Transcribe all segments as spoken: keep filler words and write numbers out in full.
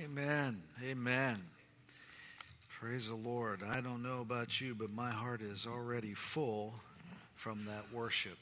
Amen. Amen. Praise the Lord. I don't know about you, but my heart is already full from that worship.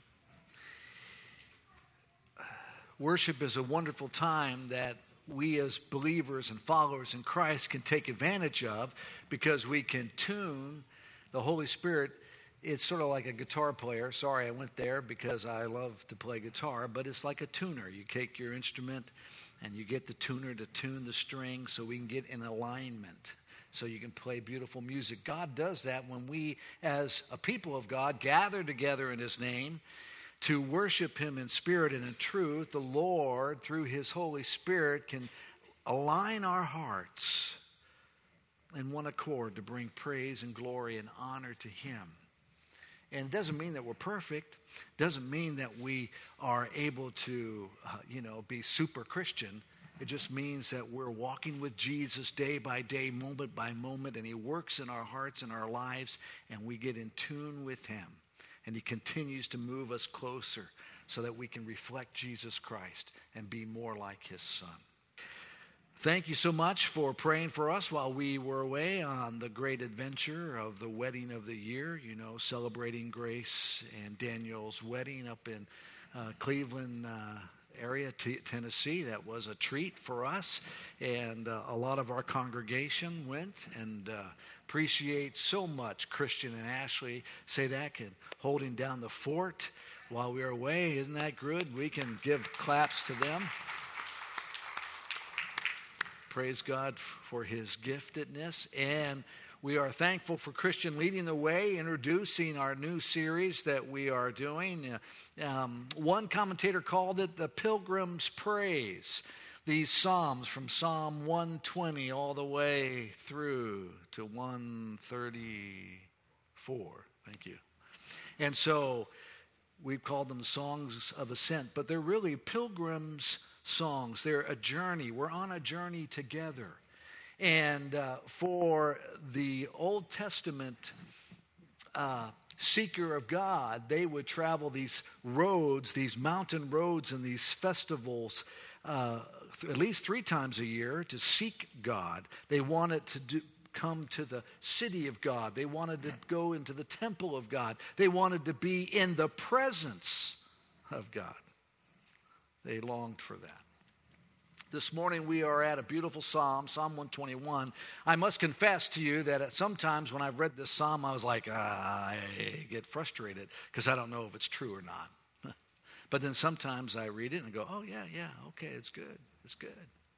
Worship is a wonderful time that we as believers and followers in Christ can take advantage of because we can tune the Holy Spirit. It's sort of like a guitar player. Sorry, I went there because I love to play guitar, but it's like a tuner. You take your instrument and you get the tuner to tune the string so we can get in alignment, so you can play beautiful music. God does that when we, as a people of God, gather together in His name to worship Him in spirit and in truth. The Lord, through His Holy Spirit, can align our hearts in one accord to bring praise and glory and honor to Him. And it doesn't mean that we're perfect. It doesn't mean that we are able to, uh, you know, be super Christian. It just means that we're walking with Jesus day by day, moment by moment, and He works in our hearts and our lives, and we get in tune with Him. And He continues to move us closer so that we can reflect Jesus Christ and be more like His Son. Thank you so much for praying for us while we were away on the great adventure of the wedding of the year, you know, celebrating Grace and Daniel's wedding up in uh, Cleveland uh, area, t- Tennessee. That was a treat for us, and uh, a lot of our congregation went, and uh, appreciate so much Christian and Ashley Sadak and holding down the fort while we were away. Isn't that good? We can give claps to them. Praise God for His giftedness. And we are thankful for Christian leading the way, introducing our new series that we are doing. Um, one commentator called it the Pilgrim's Praise. These Psalms from Psalm one twenty all the way through to one thirty-four. Thank you. And so we've called them Songs of Ascent, but they're really pilgrims' songs. They're a journey. We're on a journey together. And uh, for the Old Testament uh, seeker of God, they would travel these roads, these mountain roads and these festivals uh, th- at least three times a year to seek God. They wanted to do, come to the city of God. They wanted to go into the temple of God. They wanted to be in the presence of God. They longed for that. This morning we are at a beautiful psalm, Psalm one twenty-one. I must confess to you that at sometimes when I've read this psalm, I was like, ah, I get frustrated because I don't know if it's true or not. But then sometimes I read it and go, oh, yeah, yeah, okay, it's good, it's good.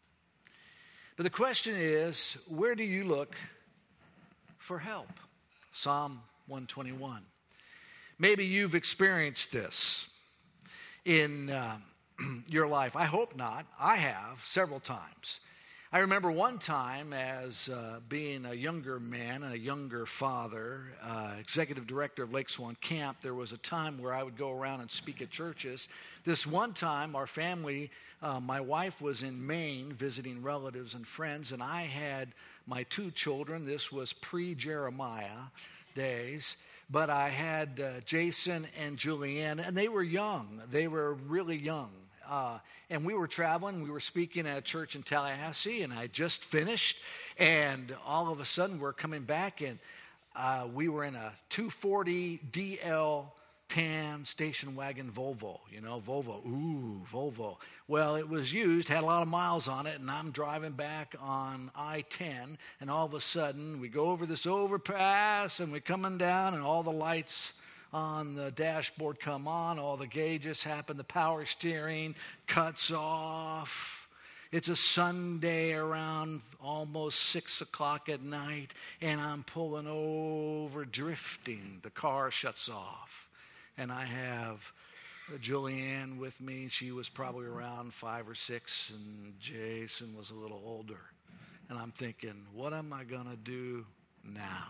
But the question is, where do you look for help? Psalm one twenty-one. Maybe you've experienced this in Uh, your life. I hope not. I have several times. I remember one time as uh, being a younger man and a younger father, uh, executive director of Lake Swan Camp, there was a time where I would go around and speak at churches. This one time, our family, uh, my wife was in Maine visiting relatives and friends, and I had my two children. This was pre-Jeremiah days. But I had uh, Jason and Julianne, and they were young. They were really young. Uh, and we were traveling. We were speaking at a church in Tallahassee, and I just finished. And all of a sudden, we're coming back, and uh, we were in a two forty D L tan station wagon Volvo. You know, Volvo. Ooh, Volvo. Well, it was used, had a lot of miles on it, and I'm driving back on I ten, and all of a sudden, we go over this overpass, and we're coming down, and all the lights on the dashboard come on, all the gauges happen, the power steering cuts off. It's a Sunday around almost six o'clock at night, and I'm pulling over, drifting. The car shuts off, and I have Julianne with me. She was probably around five or six, and Jason was a little older. And I'm thinking, what am I going to do now?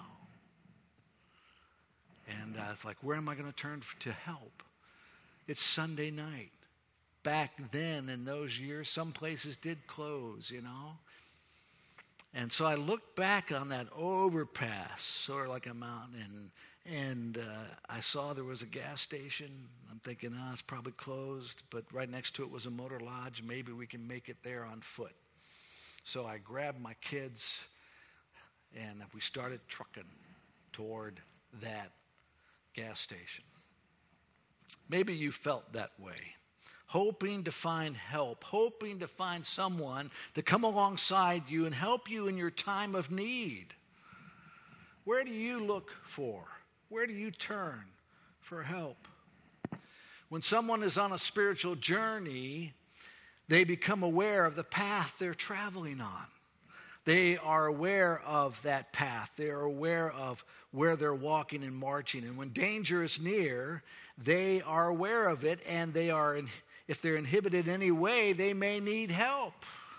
And uh, it's like, where am I going to turn to help? It's Sunday night. Back then, in those years, some places did close, you know. And so I looked back on that overpass, sort of like a mountain, and, and uh, I saw there was a gas station. I'm thinking, oh, it's probably closed. But right next to it was a motor lodge. Maybe we can make it there on foot. So I grabbed my kids and we started trucking toward that gas station. Maybe you felt that way, hoping to find help, hoping to find someone to come alongside you and help you in your time of need. Where do you look for? Where do you turn for help? When someone is on a spiritual journey, they become aware of the path they're traveling on. They are aware of that path. They are aware of where they're walking and marching. And when danger is near, they are aware of it, and they are, if they're inhibited in any way, they may need help.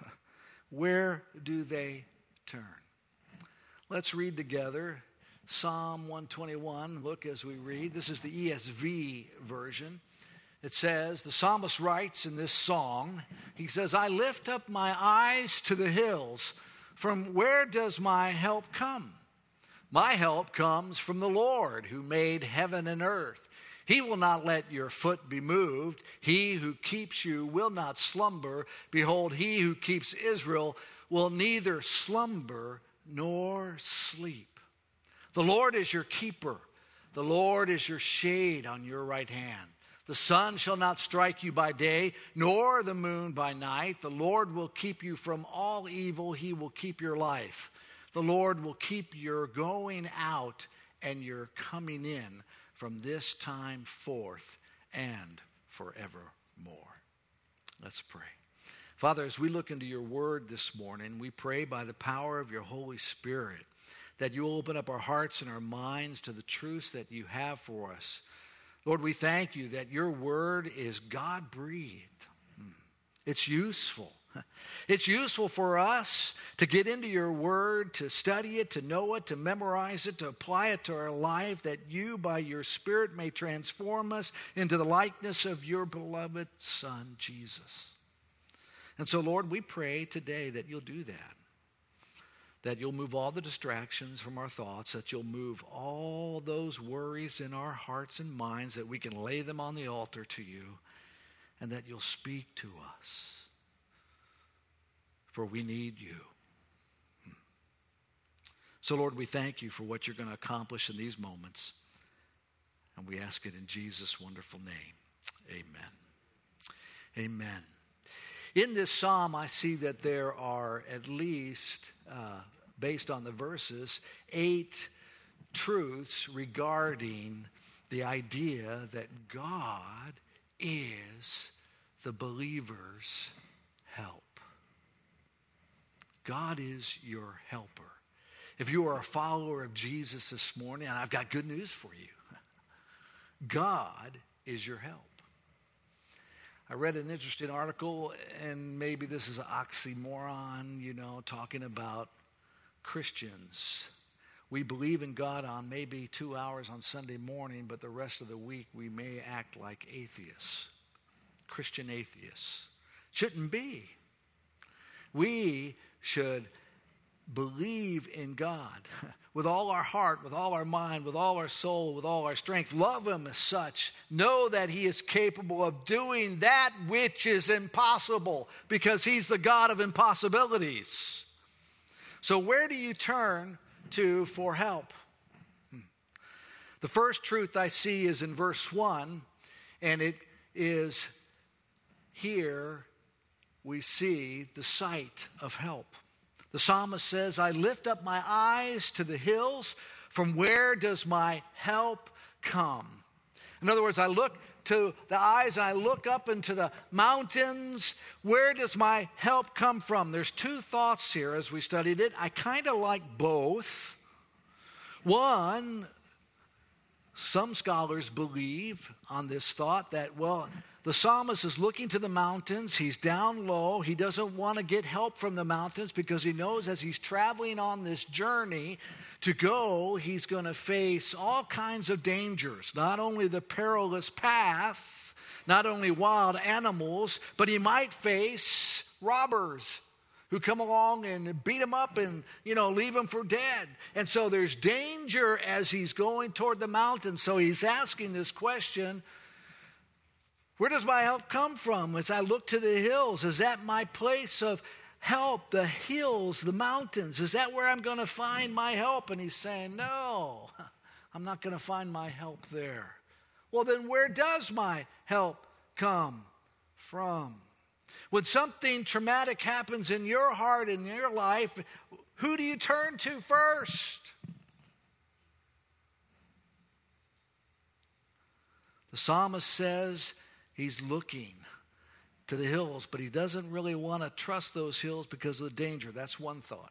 Where do they turn? Let's read together Psalm one twenty-one. Look as we read. This is the E S V version. It says, the psalmist writes in this song, he says, I lift up my eyes to the hills. From where does my help come? My help comes from the Lord who made heaven and earth. He will not let your foot be moved. He who keeps you will not slumber. Behold, he who keeps Israel will neither slumber nor sleep. The Lord is your keeper. The Lord is your shade on your right hand. The sun shall not strike you by day, nor the moon by night. The Lord will keep you from all evil. He will keep your life. The Lord will keep your going out and your coming in from this time forth and forevermore. Let's pray. Father, as we look into your word this morning, we pray by the power of your Holy Spirit that you will open up our hearts and our minds to the truths that you have for us. Lord, we thank you that your word is God-breathed. It's useful. It's useful for us to get into your word, to study it, to know it, to memorize it, to apply it to our life, that you, by your Spirit, may transform us into the likeness of your beloved Son, Jesus. And so, Lord, we pray today that you'll do that. That you'll move all the distractions from our thoughts, that you'll move all those worries in our hearts and minds, that we can lay them on the altar to you, and that you'll speak to us, for we need you. So, Lord, we thank you for what you're going to accomplish in these moments, and we ask it in Jesus' wonderful name. Amen. Amen. In this psalm, I see that there are at least, uh, based on the verses, eight truths regarding the idea that God is the believer's help. God is your helper. If you are a follower of Jesus this morning, and I've got good news for you, God is your help. I read an interesting article, and maybe this is an oxymoron, you know, talking about Christians. We believe in God on maybe two hours on Sunday morning, but the rest of the week we may act like atheists, Christian atheists. Shouldn't be. We should believe in God with all our heart, with all our mind, with all our soul, with all our strength. Love him as such. Know that he is capable of doing that which is impossible, because he's the God of impossibilities. So where do you turn to for help? The first truth I see is in verse one, and it is here we see the sight of help. The psalmist says, I lift up my eyes to the hills. From where does my help come? In other words, I look to the eyes and I look up into the mountains. Where does my help come from? There's two thoughts here as we studied it. I kind of like both. One, some scholars believe on this thought that, well, the psalmist is looking to the mountains. He's down low. He doesn't want to get help from the mountains because he knows as he's traveling on this journey to go, he's going to face all kinds of dangers. Not only the perilous path, not only wild animals, but he might face robbers who come along and beat him up and, you know, leave him for dead. And so there's danger as he's going toward the mountain. So he's asking this question, where does my help come from? As I look to the hills, is that my place of help, the hills, the mountains. Is that where I'm going to find my help? And he's saying, no, I'm not going to find my help there. Well, then where does my help come from? When something traumatic happens in your heart, in your life, who do you turn to first? The psalmist says he's looking to the hills, but he doesn't really want to trust those hills because of the danger. That's one thought.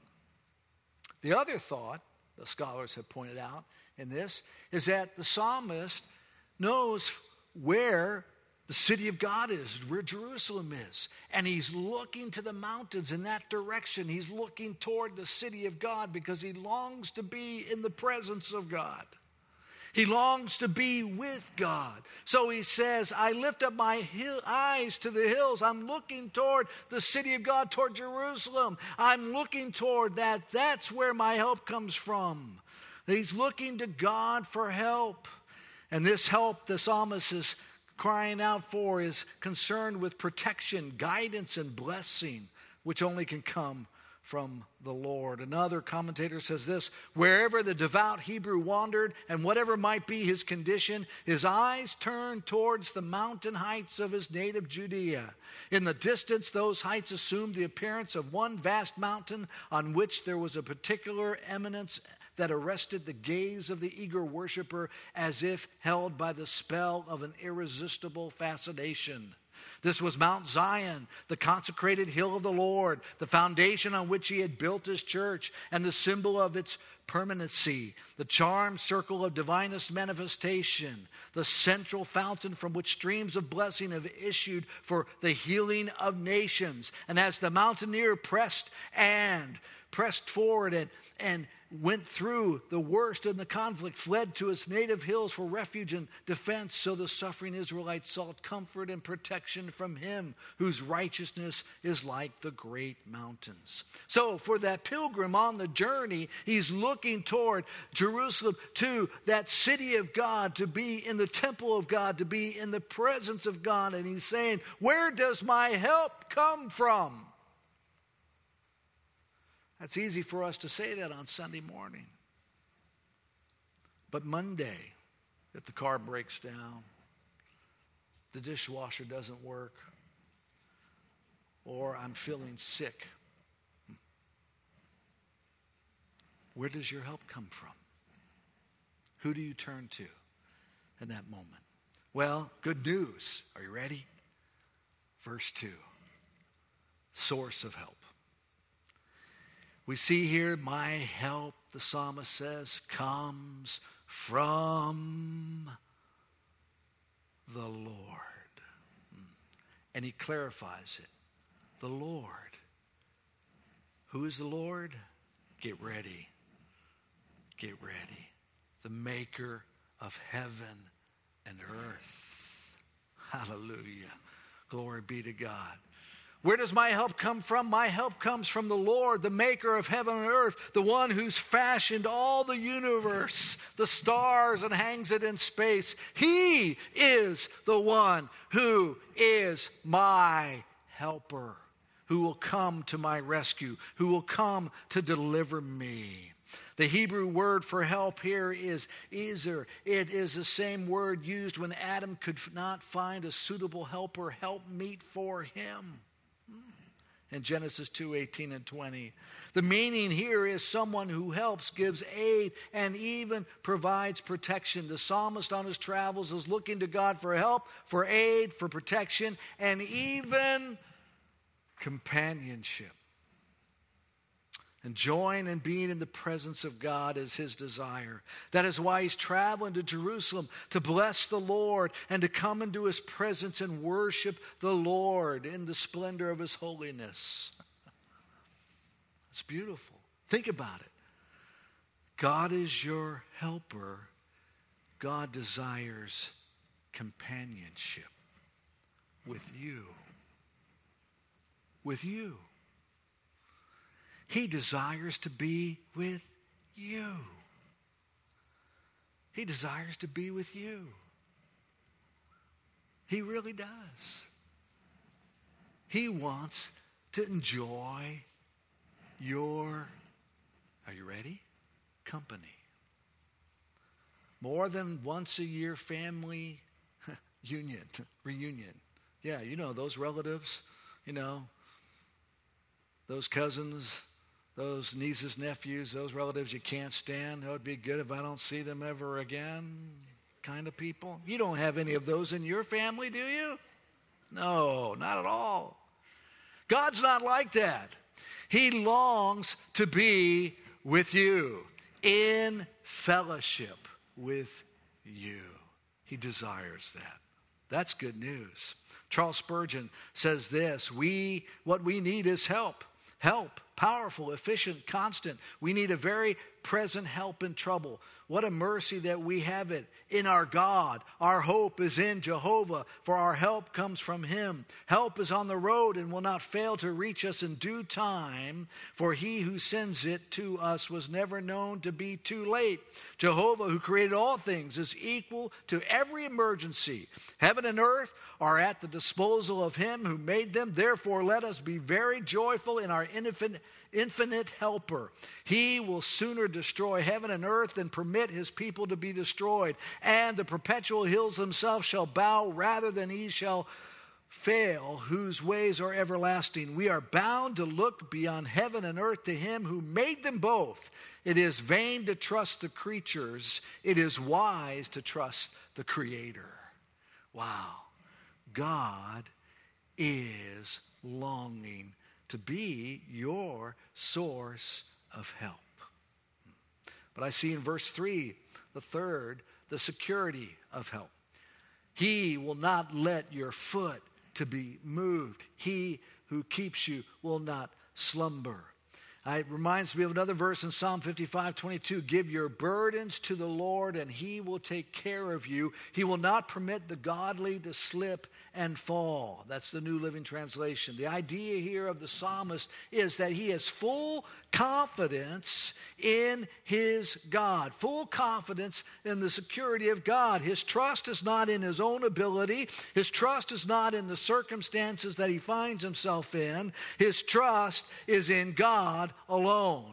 The other thought, the scholars have pointed out in this, is that the psalmist knows where the city of God is, where Jerusalem is. And he's looking to the mountains in that direction. He's looking toward the city of God because he longs to be in the presence of God. He longs to be with God. So he says, I lift up my hill, eyes to the hills. I'm looking toward the city of God, toward Jerusalem. I'm looking toward that. That's where my help comes from. He's looking to God for help. And this help the psalmist is crying out for is concerned with protection, guidance, and blessing, which only can come from the Lord. Another commentator says this: wherever the devout Hebrew wandered, and whatever might be his condition, his eyes turned towards the mountain heights of his native Judea. In the distance, those heights assumed the appearance of one vast mountain on which there was a particular eminence that arrested the gaze of the eager worshiper as if held by the spell of an irresistible fascination. This was Mount Zion, the consecrated hill of the Lord, the foundation on which he had built his church, and the symbol of its permanency, the charmed circle of divinest manifestation, the central fountain from which streams of blessing have issued for the healing of nations. And as the mountaineer pressed and pressed forward and, and went through the worst in the conflict, fled to his native hills for refuge and defense, so the suffering Israelites sought comfort and protection from him whose righteousness is like the great mountains. So for that pilgrim on the journey, he's looking toward Jerusalem, to that city of God, to be in the temple of God, to be in the presence of God. And he's saying, where does my help come from? That's easy for us to say that on Sunday morning. But Monday, if the car breaks down, the dishwasher doesn't work, or I'm feeling sick, where does your help come from? Who do you turn to in that moment? Well, good news. Are you ready? Verse two, source of help. We see here, my help, the psalmist says, comes from the Lord. And he clarifies it. The Lord. Who is the Lord? Get ready. Get ready. The maker of heaven and earth. Hallelujah. Glory be to God. Where does my help come from? My help comes from the Lord, the maker of heaven and earth, the one who's fashioned all the universe, the stars, and hangs it in space. He is the one who is my helper, who will come to my rescue, who will come to deliver me. The Hebrew word for help here is ezer. It is the same word used when Adam could not find a suitable helper, helpmeet for him. In Genesis two, eighteen and twenty. The meaning here is someone who helps, gives aid, and even provides protection. The psalmist on his travels is looking to God for help, for aid, for protection, and even companionship. Enjoying and being in the presence of God is his desire. That is why he's traveling to Jerusalem to bless the Lord and to come into his presence and worship the Lord in the splendor of his holiness. It's beautiful. Think about it. God is your helper. God desires companionship with you. With you. He desires to be with you. He desires to be with you. He really does. He wants to enjoy your, are you ready? Company. More than once a year family union, reunion. Yeah, you know, those relatives, you know, those cousins, those nieces, nephews, those relatives you can't stand. It would be good if I don't see them ever again kind of people. You don't have any of those in your family, do you? No, not at all. God's not like that. He longs to be with you, in fellowship with you. He desires that. That's good news. Charles Spurgeon says this, we, what we need is help. Help, powerful, efficient, constant. We need a very present help in trouble. What a mercy that we have it in our God. Our hope is in Jehovah, for our help comes from him. Help is on the road and will not fail to reach us in due time, for he who sends it to us was never known to be too late. Jehovah, who created all things, is equal to every emergency. Heaven and earth are at the disposal of him who made them. Therefore, let us be very joyful in our infinite infinite helper. He will sooner destroy heaven and earth than permit his people to be destroyed. And the perpetual hills themselves shall bow rather than he shall fail, whose ways are everlasting. We are bound to look beyond heaven and earth to him who made them both. It is vain to trust the creatures. It is wise to trust the Creator. Wow. God is longing to be your source of help. But I see in verse three, the third, the security of help. He will not let your foot to be moved. He who keeps you will not slumber. It reminds me of another verse in Psalm fifty-five twenty-two. Give your burdens to the Lord and he will take care of you. He will not permit the godly to slip and fall. That's the New Living Translation. The idea here of the psalmist is that he has full confidence in his God. Full confidence in the security of God. His trust is not in his own ability. His trust is not in the circumstances that he finds himself in. His trust is in God alone.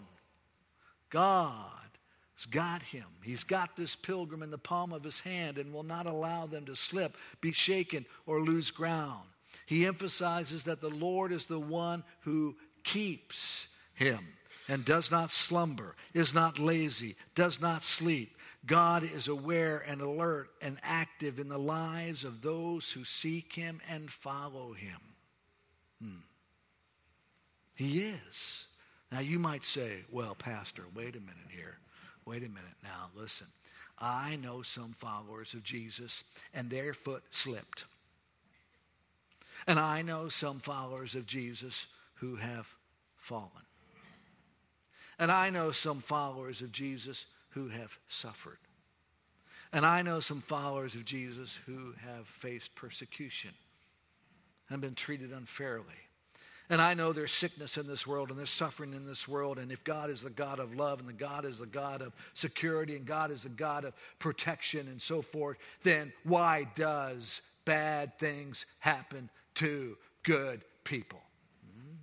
God has got him. He's got this pilgrim in the palm of his hand and will not allow them to slip, be shaken, or lose ground. He emphasizes that the Lord is the one who keeps him and does not slumber, is not lazy, does not sleep. God is aware and alert and active in the lives of those who seek him and follow him. Hmm. He is. Now you might say, well, Pastor, wait a minute here. Wait a minute now, listen. I know some followers of Jesus and their foot slipped. And I know some followers of Jesus who have fallen. And I know some followers of Jesus who have suffered. And I know some followers of Jesus who have faced persecution and been treated unfairly. And I know there's sickness in this world and there's suffering in this world. And if God is the God of love and the God is the God of security and God is the God of protection and so forth, then why does bad things happen to good people? Mm.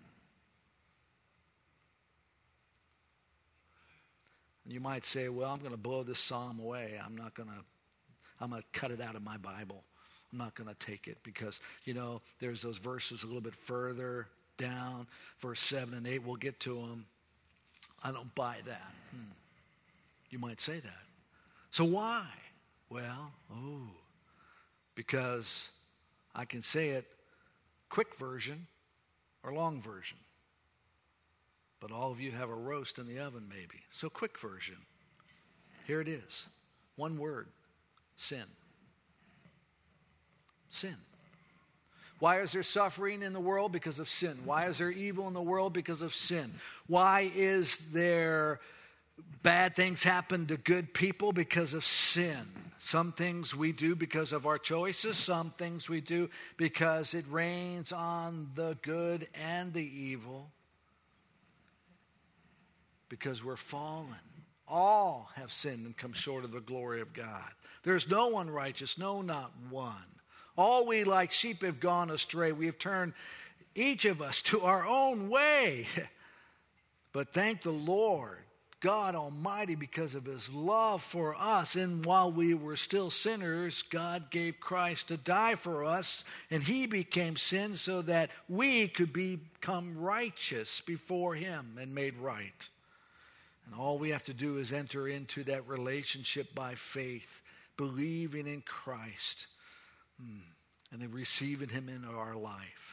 You might say, well, I'm going to blow this psalm away. I'm not going to, I'm going to cut it out of my Bible. I'm not going to take it because, you know, there's those verses a little bit further down, verse seven and eight. We'll get to them. I don't buy that. Hmm. You might say that. So why? Well, oh, because I can say it quick version or long version. But all of you have a roast in the oven maybe. So quick version. Here it is. One word. Sin. Sin. Why is there suffering in the world? Because of sin. Why is there evil in the world? Because of sin. Why is there bad things happen to good people? Because of sin. Some things we do because of our choices. Some things we do because it rains on the good and the evil. Because we're fallen. All have sinned and come short of the glory of God. There's no one righteous, no, not one. All we like sheep have gone astray. We have turned each of us to our own way. But thank the Lord, God Almighty, because of his love for us. And while we were still sinners, God gave Christ to die for us, and he became sin so that we could become righteous before him and made right. And all we have to do is enter into that relationship by faith, believing in Christ, and then receiving him into our life.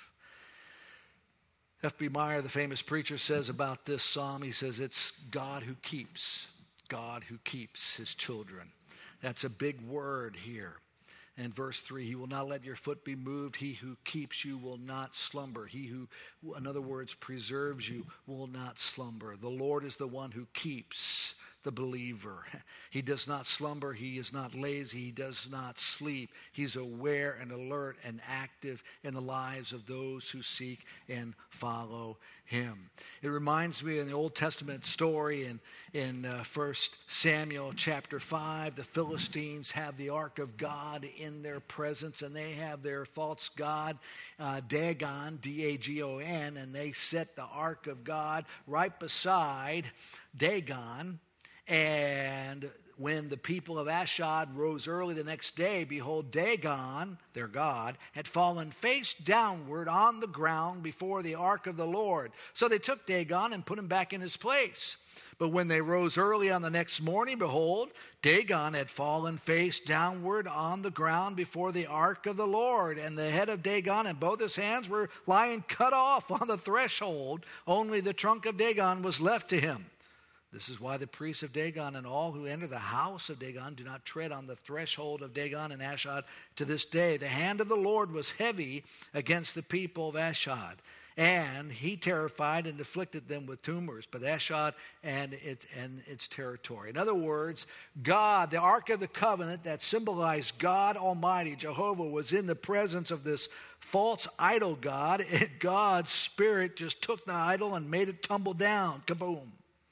F B Meyer, the famous preacher, says about this psalm, he says it's God who keeps, God who keeps his children. That's a big word here. And verse three, he will not let your foot be moved. He who keeps you will not slumber. He who, in other words, preserves you will not slumber. The Lord is the one who keeps the believer. He does not slumber. He is not lazy. He does not sleep. He's aware and alert and active in the lives of those who seek and follow him. It reminds me of the Old Testament story in, in uh, First Samuel chapter five. The Philistines have the ark of God in their presence, and they have their false god, uh, Dagon, D A G O N, and they set the ark of God right beside Dagon. And when the people of Ashdod rose early the next day, behold, Dagon, their god, had fallen face downward on the ground before the ark of the Lord. So they took Dagon and put him back in his place. But when they rose early on the next morning, behold, Dagon had fallen face downward on the ground before the ark of the Lord. And the head of Dagon and both his hands were lying cut off on the threshold. Only the trunk of Dagon was left to him. This is why the priests of Dagon and all who enter the house of Dagon do not tread on the threshold of Dagon and Ashdod to this day. The hand of the Lord was heavy against the people of Ashdod, and he terrified and afflicted them with tumors, but Ashdod and its, and its territory. In other words, God, the Ark of the Covenant that symbolized God Almighty, Jehovah, was in the presence of this false idol god, and God's Spirit just took the idol and made it tumble down. Kaboom.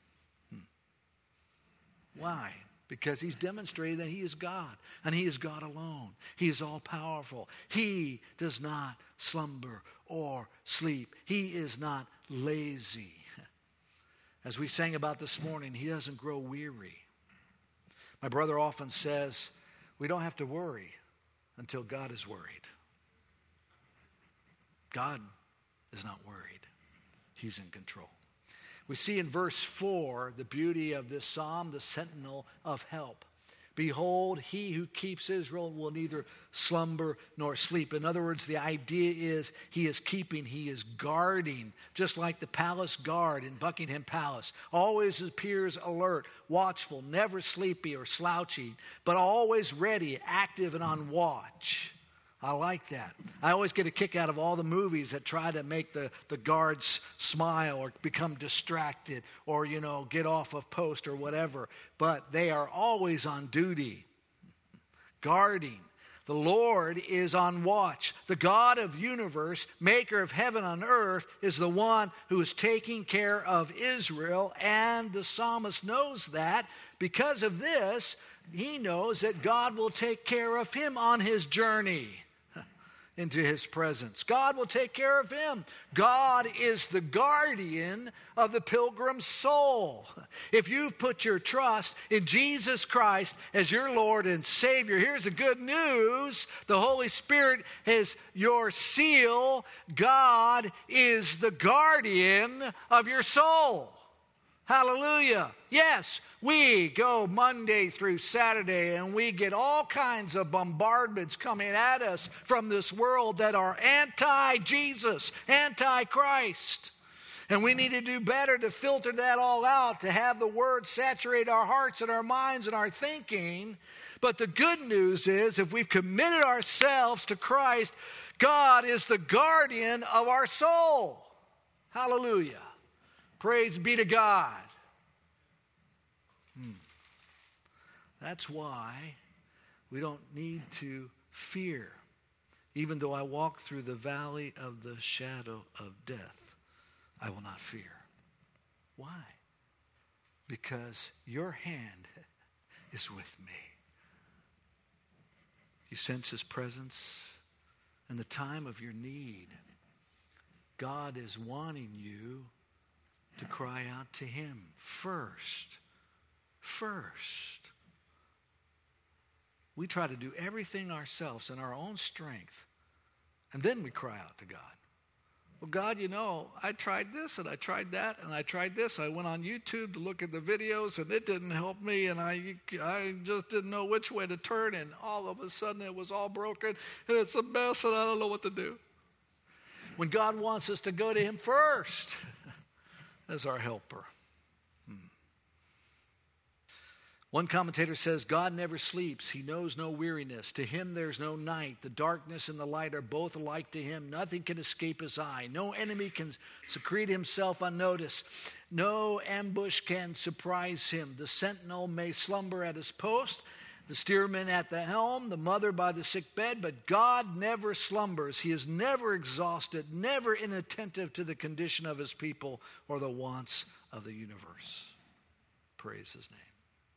Why? Because he's demonstrated that he is God, and he is God alone. He is all-powerful. He does not slumber or sleep. He is not lazy. As we sang about this morning, he doesn't grow weary. My brother often says, we don't have to worry until God is worried. God is not worried. He's in control. We see in verse four the beauty of this psalm, the sentinel of help. Behold, he who keeps Israel will neither slumber nor sleep. In other words, the idea is he is keeping, he is guarding, just like the palace guard in Buckingham Palace. Always appears alert, watchful, never sleepy or slouchy, but always ready, active, and on watch. I like that. I always get a kick out of all the movies that try to make the, the guards smile or become distracted or, you know, get off of post or whatever. But they are always on duty, guarding. The Lord is on watch. The God of the universe, maker of heaven and earth, is the one who is taking care of Israel. And the psalmist knows that. Because of this, he knows that God will take care of him on his journey into his presence. God will take care of him. God is the guardian of the pilgrim's soul. If you've put your trust in Jesus Christ as your Lord and Savior, here's the good news. The Holy Spirit is your seal. God is the guardian of your soul. Hallelujah. Yes, we go Monday through Saturday and we get all kinds of bombardments coming at us from this world that are anti-Jesus, anti-Christ. And we need to do better to filter that all out, to have the Word saturate our hearts and our minds and our thinking. But the good news is, if we've committed ourselves to Christ, God is the guardian of our soul. Hallelujah. Praise be to God. Hmm. That's why we don't need to fear. Even though I walk through the valley of the shadow of death, I will not fear. Why? Because your hand is with me. You sense his presence in the time of your need. God is wanting you to cry out to him first. First. We try to do everything ourselves in our own strength, and then we cry out to God. Well, God, you know, I tried this and I tried that and I tried this. I went on YouTube to look at the videos and it didn't help me, and I, I just didn't know which way to turn, and all of a sudden it was all broken and it's a mess and I don't know what to do. When God wants us to go to him first as our helper. Hmm. One commentator says, God never sleeps. He knows no weariness. To him there's no night. The darkness and the light are both alike to him. Nothing can escape his eye. No enemy can secrete himself unnoticed. No ambush can surprise him. The sentinel may slumber at his post, the steersman at the helm, the mother by the sick bed, but God never slumbers. He is never exhausted, never inattentive to the condition of his people or the wants of the universe. Praise his name.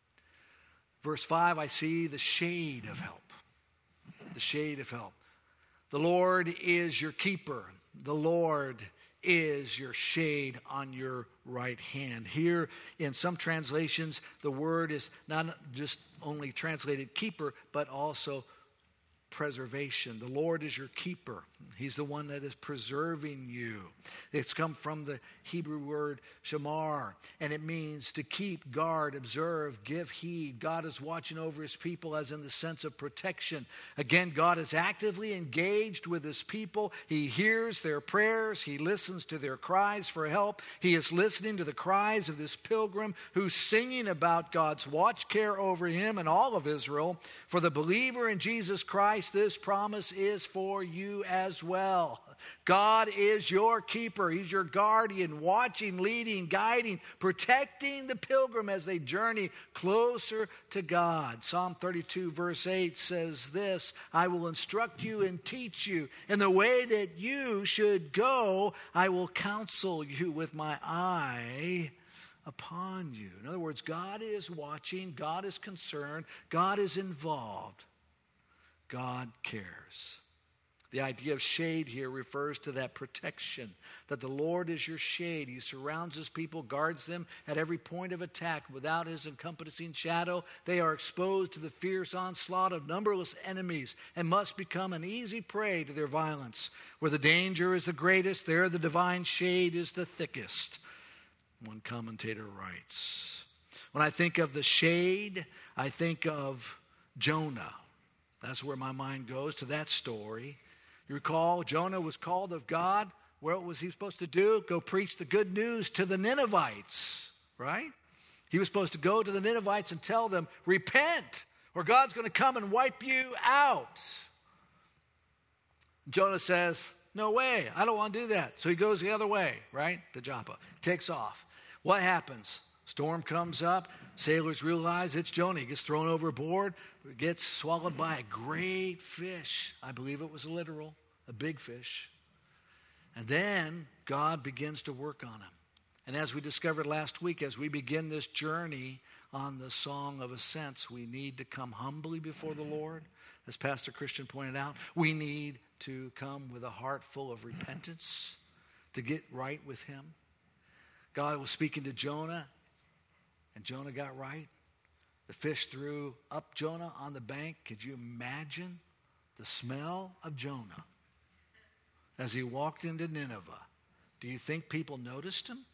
Verse five, I see the shade of help. The shade of help. The Lord is your keeper. The Lord is your shade on your right hand. Here in some translations, the word is not just only translated keeper, but also preservation. The Lord is your keeper. He's the one that is preserving you. It's come from the Hebrew word shamar, and it means to keep, guard, observe, give heed. God is watching over his people as in the sense of protection. Again, God is actively engaged with his people. He hears their prayers. He listens to their cries for help. He is listening to the cries of this pilgrim who's singing about God's watch care over him and all of Israel. For the believer in Jesus Christ, this promise is for you as well. God is your keeper. He's your guardian, watching, leading, guiding, protecting the pilgrim as they journey closer to God. Psalm thirty-two verse eight says this, I will instruct you and teach you in the way that you should go. I will counsel you with my eye upon you. In other words, God is watching, God is concerned, God is involved. God cares. The idea of shade here refers to that protection, that the Lord is your shade. He surrounds his people, guards them at every point of attack. Without his encompassing shadow, they are exposed to the fierce onslaught of numberless enemies and must become an easy prey to their violence. Where the danger is the greatest, there the divine shade is the thickest. One commentator writes, when I think of the shade, I think of Jonah. That's where my mind goes, to that story. You recall, Jonah was called of God. What was he supposed to do? Go preach the good news to the Ninevites, right? He was supposed to go to the Ninevites and tell them, repent, or God's going to come and wipe you out. Jonah says, no way, I don't want to do that. So he goes the other way, right, to Joppa. Takes off. What happens? Storm comes up. Sailors realize it's Jonah. He gets thrown overboard, gets swallowed by a great fish. I believe it was literal, a big fish. And then God begins to work on him. And as we discovered last week, as we begin this journey on the Song of Ascents, we need to come humbly before the Lord. As Pastor Christian pointed out, we need to come with a heart full of repentance to get right with him. God was speaking to Jonah, and Jonah got right. The fish threw up Jonah on the bank. Could you imagine the smell of Jonah as he walked into Nineveh? Do you think people noticed him?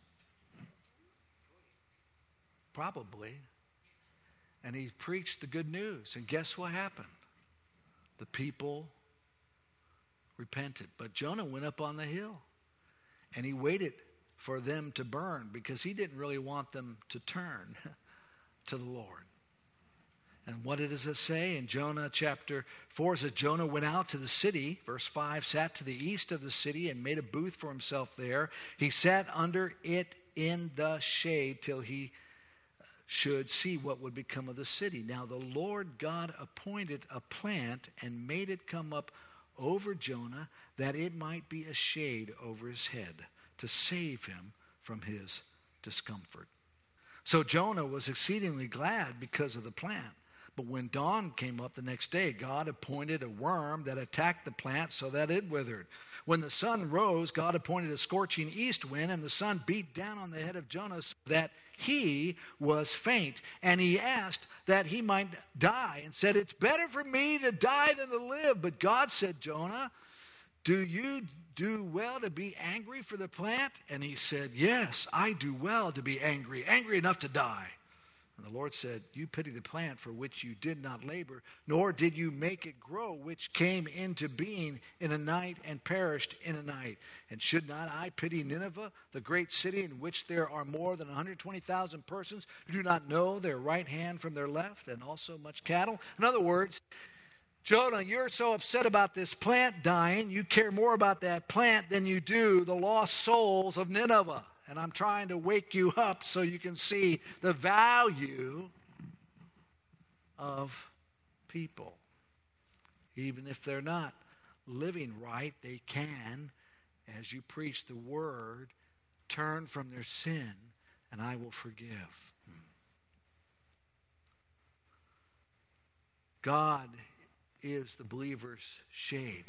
Probably. And he preached the good news. And guess what happened? The people repented. But Jonah went up on the hill, and he waited for them to burn because he didn't really want them to turn to the Lord. And what does it say in Jonah chapter four? It says, Jonah went out to the city, verse five, sat to the east of the city and made a booth for himself there. He sat under it in the shade till he should see what would become of the city. Now the Lord God appointed a plant and made it come up over Jonah that it might be a shade over his head, to save him from his discomfort. So Jonah was exceedingly glad because of the plant. But when dawn came up the next day, God appointed a worm that attacked the plant so that it withered. When the sun rose, God appointed a scorching east wind, and the sun beat down on the head of Jonah so that he was faint. And he asked that he might die and said, "It's better for me to die than to live." But God said, "Jonah, do you do well to be angry for the plant?" And he said, "Yes, I do well to be angry, angry enough to die." And the Lord said, "You pity the plant for which you did not labor, nor did you make it grow, which came into being in a night and perished in a night. And should not I pity Nineveh, the great city in which there are more than one hundred twenty thousand persons who do not know their right hand from their left, and also much cattle?" In other words, Jonah, you're so upset about this plant dying, you care more about that plant than you do the lost souls of Nineveh. And I'm trying to wake you up so you can see the value of people. Even if they're not living right, they can, as you preach the word, turn from their sin, and I will forgive. God is the believer's shade.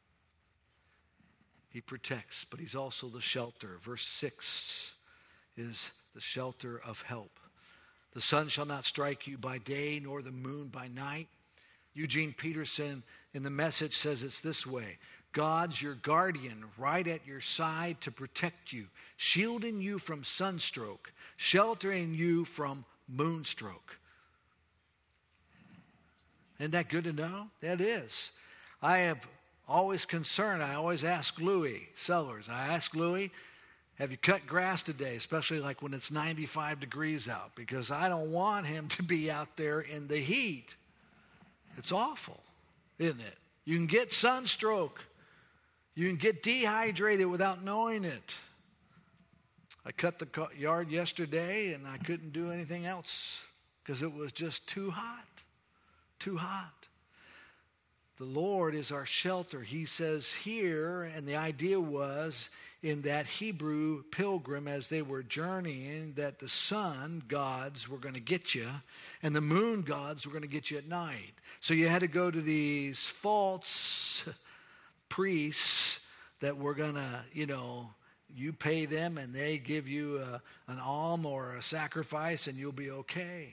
He protects, but he's also the shelter. Verse six is the shelter of help. The sun shall not strike you by day, nor the moon by night. Eugene Peterson in the Message says it's this way: God's your guardian, right at your side to protect you, shielding you from sunstroke, sheltering you from moonstroke. Isn't that good to know? That is. I have always concerned, I always ask Louis Sellers, I ask Louis, have you cut grass today, especially like when it's ninety-five degrees out, because I don't want him to be out there in the heat. It's awful, isn't it? You can get sunstroke. You can get dehydrated without knowing it. I cut the yard yesterday and I couldn't do anything else because it was just too hot, too hot. The Lord is our shelter. He says here, and the idea was in that Hebrew pilgrim as they were journeying, that the sun gods were going to get you and the moon gods were going to get you at night. So you had to go to these false priests that were going to, you know, you pay them and they give you a, an alm or a sacrifice and you'll be okay.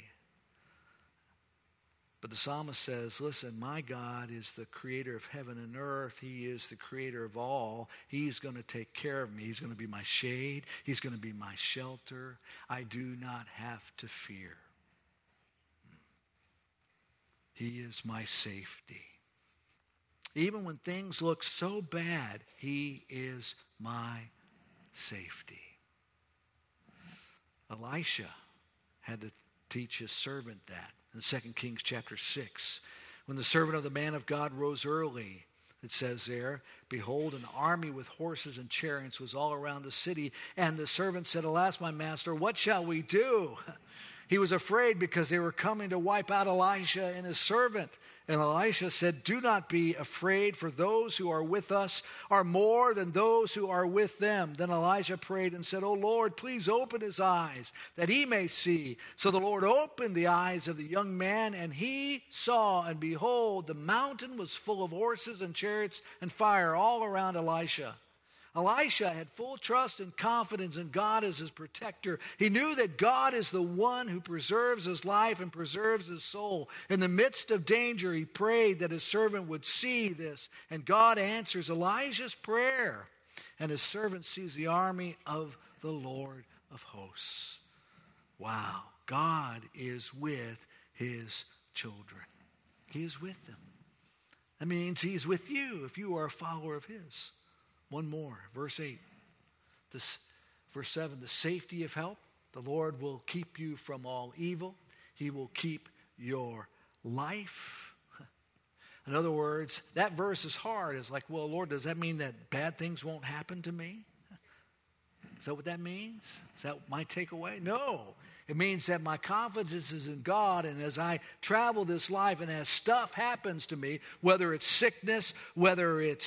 But the psalmist says, listen, my God is the creator of heaven and earth. He is the creator of all. He's going to take care of me. He's going to be my shade. He's going to be my shelter. I do not have to fear. He is my safety. Even when things look so bad, he is my safety. Elisha had to teach his servant that. In Second Kings chapter six, when the servant of the man of God rose early, it says there, behold, an army with horses and chariots was all around the city. And the servant said, alas, my master, what shall we do? He was afraid because they were coming to wipe out Elisha and his servant. And Elisha said, do not be afraid, for those who are with us are more than those who are with them. Then Elijah prayed and said, O Lord, please open his eyes that he may see. So the Lord opened the eyes of the young man, and he saw, and behold, the mountain was full of horses and chariots and fire all around Elisha. Elisha had full trust and confidence in God as his protector. He knew that God is the one who preserves his life and preserves his soul. In the midst of danger, he prayed that his servant would see this. And God answers Elijah's prayer. And his servant sees the army of the Lord of hosts. Wow. God is with his children. He is with them. That means he's with you if you are a follower of his. One more, verse eight. This, verse seven, the safety of help. The Lord will keep you from all evil. He will keep your life. In other words, that verse is hard. It's like, well, Lord, does that mean that bad things won't happen to me? Is that what that means? Is that my takeaway? No. It means that my confidence is in God, and as I travel this life and as stuff happens to me, whether it's sickness, whether it's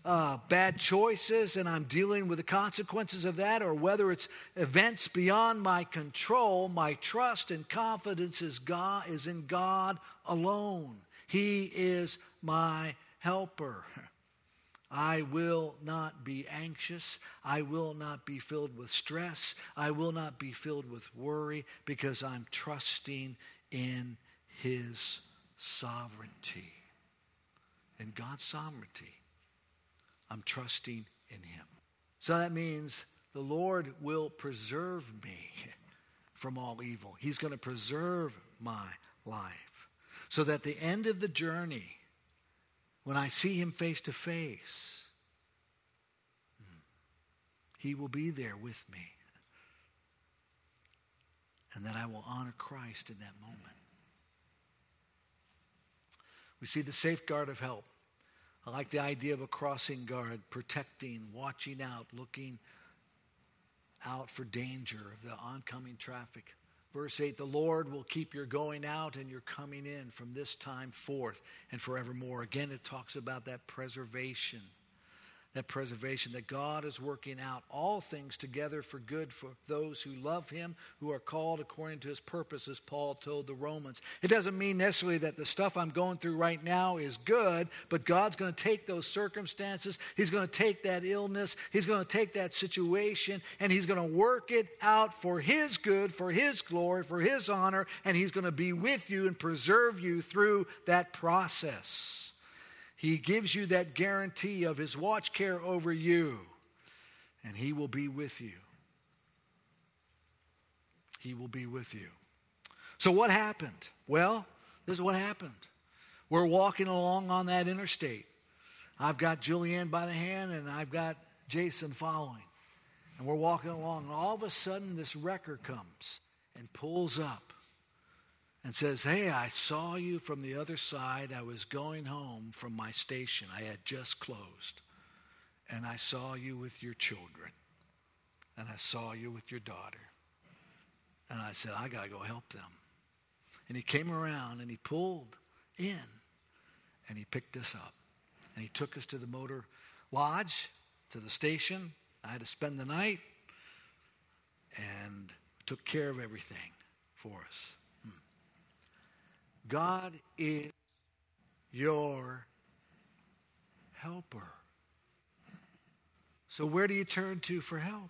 uh, bad choices and I'm dealing with the consequences of that, or whether it's events beyond my control, my trust and confidence is God is in God alone. He is my helper. I will not be anxious. I will not be filled with stress. I will not be filled with worry because I'm trusting in His sovereignty. In God's sovereignty, I'm trusting in Him. So that means the Lord will preserve me from all evil. He's going to preserve my life so that at the end of the journey, when I see Him face to face, He will be there with me. And that I will honor Christ in that moment. We see the safeguard of help. I like the idea of a crossing guard, protecting, watching out, looking out for danger of the oncoming traffic. Verse eight, the Lord will keep your going out and your coming in from this time forth and forevermore. Again, it talks about that preservation. That preservation, that God is working out all things together for good for those who love Him, who are called according to His purpose, as Paul told the Romans. It doesn't mean necessarily that the stuff I'm going through right now is good, but God's going to take those circumstances, He's going to take that illness, He's going to take that situation, and He's going to work it out for His good, for His glory, for His honor, and He's going to be with you and preserve you through that process. He gives you that guarantee of His watch care over you, and He will be with you. He will be with you. So what happened? Well, this is what happened. We're walking along on that interstate. I've got Julianne by the hand, and I've got Jason following. And we're walking along, and all of a sudden this wrecker comes and pulls up and says, hey, I saw you from the other side. I was going home from my station. I had just closed. And I saw you with your children. And I saw you with your daughter. And I said, I got to go help them. And he came around and he pulled in. And he picked us up. And he took us to the motor lodge, to the station. I had to spend the night. And took care of everything for us. God is your helper. So where do you turn to for help?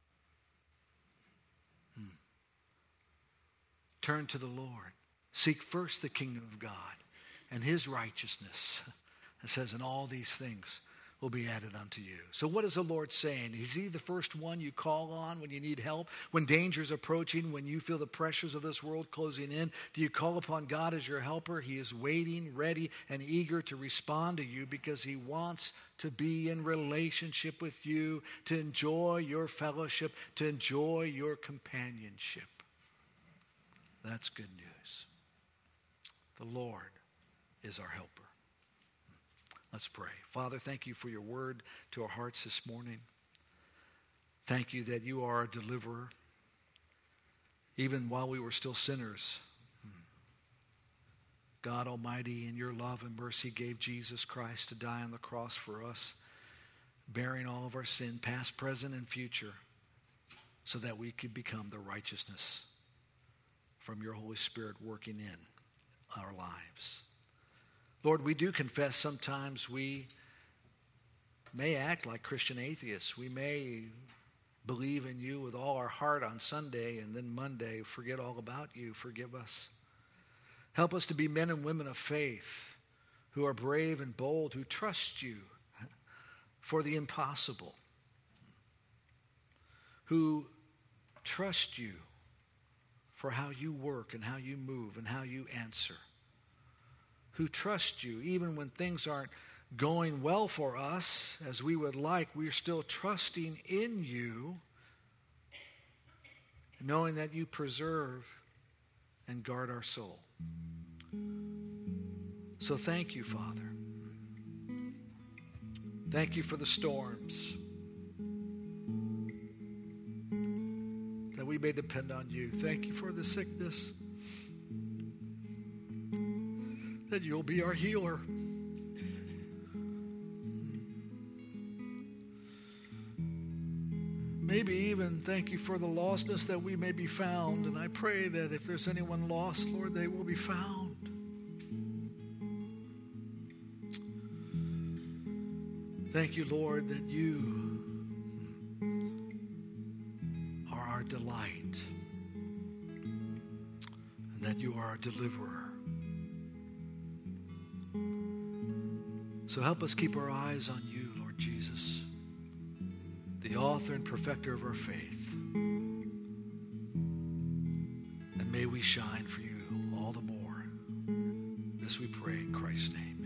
Hmm. Turn to the Lord. Seek first the kingdom of God and His righteousness. It says, and all these things will be added unto you. So what is the Lord saying? Is He the first one you call on when you need help? When danger is approaching, when you feel the pressures of this world closing in, do you call upon God as your helper? He is waiting, ready, and eager to respond to you because He wants to be in relationship with you, to enjoy your fellowship, to enjoy your companionship. That's good news. The Lord is our helper. Let's pray. Father, thank you for your word to our hearts this morning. Thank you that you are a deliverer, even while we were still sinners. God Almighty, in your love and mercy, gave Jesus Christ to die on the cross for us, bearing all of our sin, past, present, and future, so that we could become the righteousness from your Holy Spirit working in our lives. Lord, we do confess sometimes we may act like Christian atheists. We may believe in you with all our heart on Sunday and then Monday forget all about you. Forgive us. Help us to be men and women of faith who are brave and bold, who trust you for the impossible, who trust you for how you work and how you move and how you answer, who trust you even when things aren't going well for us as we would like. We're still trusting in you, knowing that you preserve and guard our soul. So thank you, Father. Thank you for the storms, that we may depend on you. Thank you for the sickness, that you'll be our healer. maybe even thank you for the lostness that we may be found. And I pray that if there's anyone lost, Lord, they will be found. Thank you, Lord, that you are our delight and that you are our deliverer. So help us keep our eyes on you, Lord Jesus, the author and perfecter of our faith. And may we shine for you all the more. This we pray in Christ's name.